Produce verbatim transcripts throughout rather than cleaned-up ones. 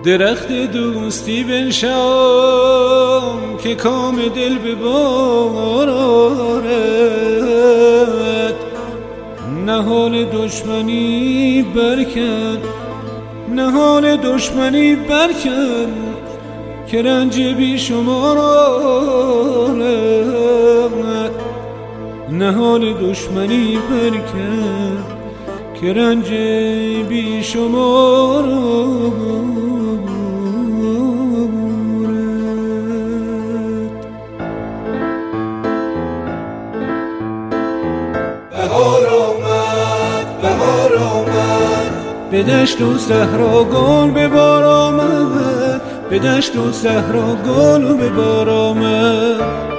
درخت دوستی بنشان که کام دل به بار آرد، نهال دشمنی برکن، نهال دشمنی برکن که رنج بی شمار آرد، نهال دشمنی برکن که رنج بی شمار آرد. بهار آمد، بهار آمد، به دشت و صحرا گل به بار آمد، به دشت و صحرا گل به بار آمد.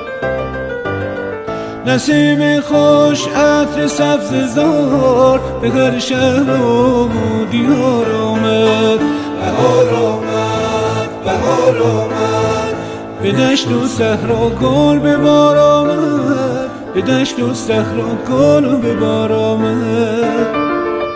نسیم خوش عطر سبز زار به هر شهر و دیار آمد. بهار آمد، بهار آمد، به دشت و صحرا گل به بار آمد، به دشت و صحرا گل به بار آمد.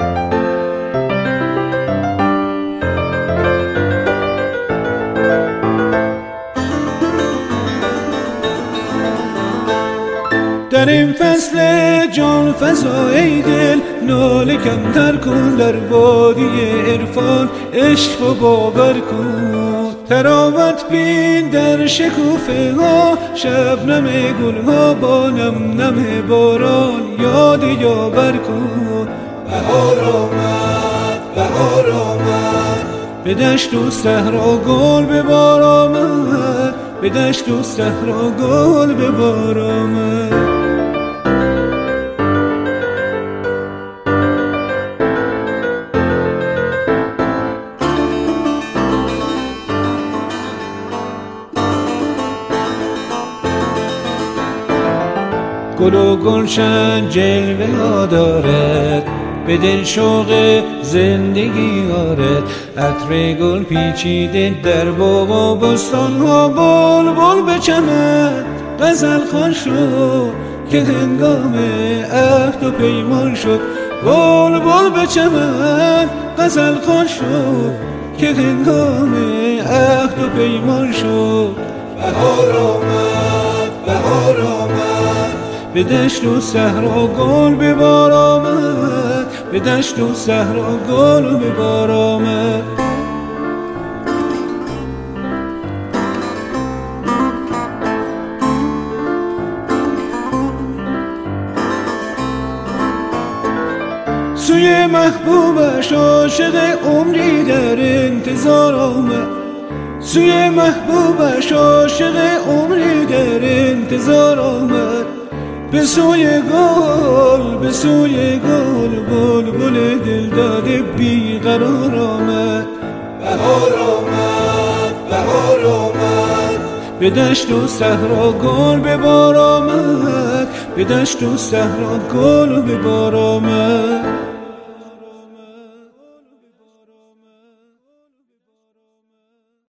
در این فصل جان فزای دل ناله کمتر کن، در وادی عرفان عشق و باور کن. تراوت بین در شکوفه ها، شبنم گل ها با نم نم باران یاد یاور کن. بهار آمد، بهار آمد، به دشت و صحرا گل به بار آمد، به دشت و صحرا گل به بار آمد. گل و گلشن جلوه ها دارد، به دل شوق زندگی آرد. عطر گل پیچیده در باغ و بستان ها، بلبل به چمن غزل خوان شد که هنگام عهد و پیمان شد. بلبل به چمن غزل خوان شد که هنگام عهد و پیمان شد. بهار آمد، بهار آمد، به دشت و صحرا گل به بار آمد، به دشت و صحرا گل به بار آمد. سوی محبوبش عاشق عمری در انتظار آمد، سوی محبوبش عاشق عمری در انتظار آمد. به سوی گل، به سوی گل بلبل دل داده بی قرار آمد. بهار آمد، بهار آمد، به دشت و صحرا گل به بار آمد، به دشت و صحرا گل به بار آمد.